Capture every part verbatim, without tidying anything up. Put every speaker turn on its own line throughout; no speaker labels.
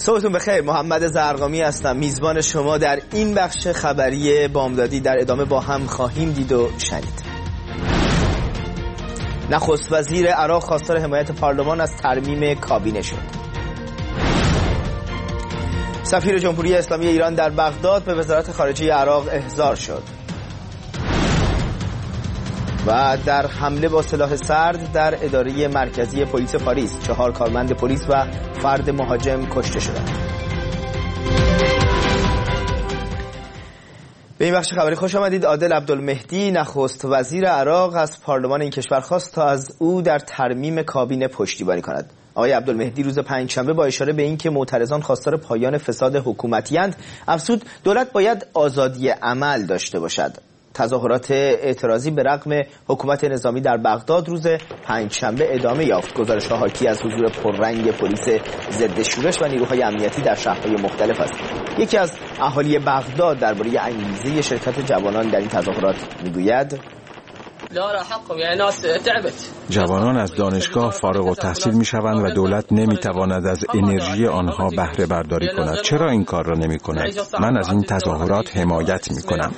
صبحتون بخیر. محمد زرقامی هستم، میزبان شما در این بخش خبری بامدادی. در ادامه با هم خواهیم دید و شنید. نخست وزیر عراق خواستار حمایت پارلمان از ترمیم کابینه شد. سفیر جمهوری اسلامی ایران در بغداد به وزارت خارجه عراق احضار شد. و در حمله با سلاح سرد در اداره مرکزی پلیس پاریس، چهار کارمند پلیس و فرد مهاجم کشته شدند. به این بخش خبری خوش آمدید. عادل عبدالمهدی نخست وزیر عراق از پارلمان این کشور خواست تا از او در ترمیم کابینه پشتیبانی کند. آقای عبدالمهدی روز پنجشنبه با اشاره به اینکه معترضان خواستار پایان فساد حکومتی‌اند، افزود دولت باید آزادی عمل داشته باشد. تظاهرات اعتراضی به رغم حکومت نظامی در بغداد روز پنجشنبه ادامه یافت. گزارش‌ها حاکی از حضور پررنگ پلیس ضد شورش و نیروهای امنیتی در شهرهای مختلف است. یکی از اهالی بغداد درباره انگیزه شرکت جوانان در این تظاهرات میگوید:
جوانان از دانشگاه فارغ التحصیل می شوند و دولت نمی تواند از انرژی آنها بهره برداری کند. چرا این کار را نمی کند؟ من از این تظاهرات حمایت می کنم.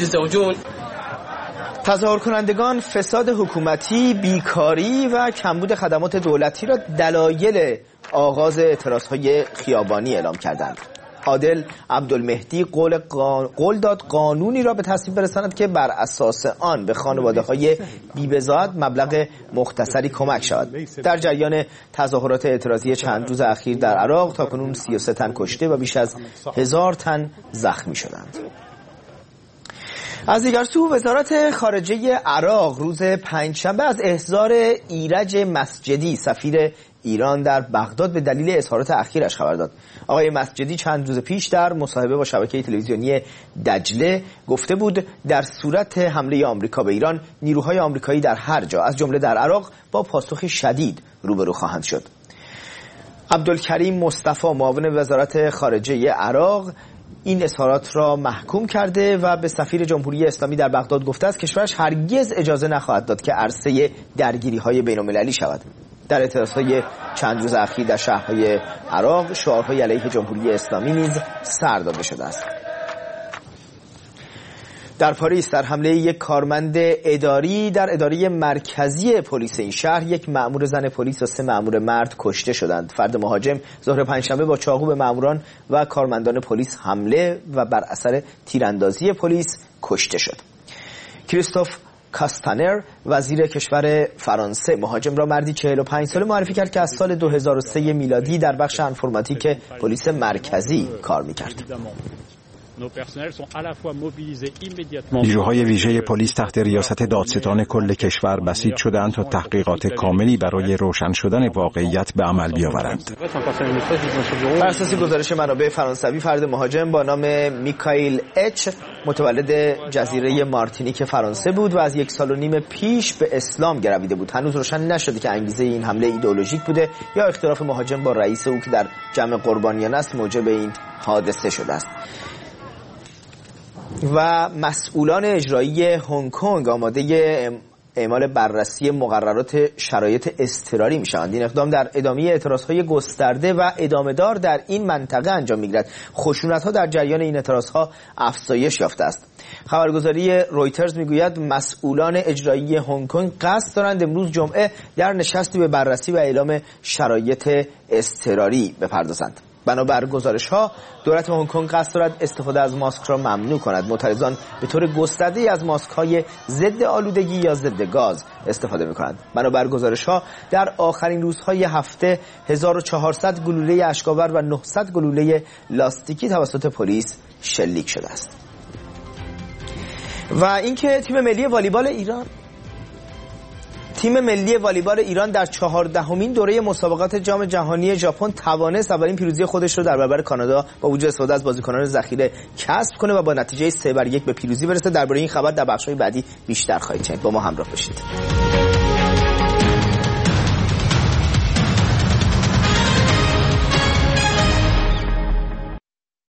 تظاهر کنندگان فساد حکومتی، بیکاری و کمبود خدمات دولتی را دلایل آغاز اعتراضهای خیابانی اعلام کردند. عادل عبدالمهدی قول, قا... قول داد قانونی را به تصویب برساند که بر اساس آن به خانواده‌های بی‌بضاعت مبلغ مختصری کمک شود. در جریان تظاهرات اعتراضی چند روز اخیر در عراق تاکنون سی و سه تن کشته و بیش از هزار تن زخمی شدند. از دیگر سو وزارت خارجه عراق روز پنجشنبه از احضار ایرج مسجدی سفیر ایران در بغداد به دلیل اظهارات اخیرش خبر داد. آقای مسجدی چند روز پیش در مصاحبه با شبکه تلویزیونی دجله گفته بود در صورت حمله آمریکا به ایران، نیروهای آمریکایی در هر جا از جمله در عراق با پاسخی شدید روبرو خواهند شد. عبدالکریم مصطفی معاون وزارت خارجه عراق این اظهارات را محکوم کرده و به سفیر جمهوری اسلامی در بغداد گفته است کشورش هرگز اجازه نخواهد داد که عرصه درگیری‌های بین‌المللی شود. در اعتراضهای چند روز اخیر در شهرهای عراق شعارهای علیه جمهوری اسلامی نیز سر داده شده است. در پاریس در حمله یک کارمند اداری در اداره مرکزی پلیس این شهر، یک مأمور زن پلیس و سه مأمور مرد کشته شدند. فرد مهاجم ظهر پنجشنبه با چاقو به مأموران و کارمندان پلیس حمله و بر اثر تیراندازی پلیس کشته شد. کریستوف کاستانر وزیر کشور فرانسه مهاجم را مردی چهل و پنج ساله معرفی کرد که از سال دو هزار و سه میلادی در بخش انفرماتیک پلیس مرکزی کار می‌کرد.
نیروهای ویژه پلیس تحت ریاست دادستان کل کشور بسیج شدند تا تحقیقات کاملی برای روشن شدن واقعیت به عمل بیاورند.
بر اساس گزارش منابع فرانسوی، فرد مهاجم با نام میکائیل اچ متولد جزیره مارتینیک فرانسه بود و از یک سال و نیم پیش به اسلام گرویده بود. هنوز روشن نشده که انگیزه این حمله ایدئولوژیک بوده یا اختلاف مهاجم با رئیس او که در جمع قربانیان است موجب این حادثه شده است. و مسئولان اجرایی هنگ کنگ آماده اعمال بررسی مقررات شرایط اضطراری میشوند. این اقدام در ادامه اعتراضهای گسترده و ادامه‌دار در این منطقه انجام میگیرد. خشونت‌ها در جریان این اعتراضها افزایش یافته است. خبرگزاری رویترز میگوید مسئولان اجرایی هنگ کنگ قصد دارند امروز جمعه در نشستی به بررسی و اعلام شرایط اضطراری بپردازند. بنابر گزارش‌ها دولت هنگ کنگ قصد دارد استفاده از ماسک را ممنوع کند. معترضان به طور گسترده‌ای از ماسک‌های ضد آلودگی یا ضد گاز استفاده می‌کنند. بنابر گزارش‌ها در آخرین روزهای هفته هزار و چهارصد گلوله اشک‌آور و نهصد گلوله لاستیکی توسط پلیس شلیک شده است. و اینکه تیم ملی والیبال ایران تیم ملی والیبال ایران در چهاردهمین دوره مسابقات جام جهانی ژاپن توانست اولین پیروزی خودش رو در برابر کانادا با وجود استفاده از بازیکنان ذخیره کسب کنه و با نتیجه سه بر یک به پیروزی برسه. درباره این خبر در بخش‌های بعدی بیشتر خواهید شنید. با ما همراه باشید.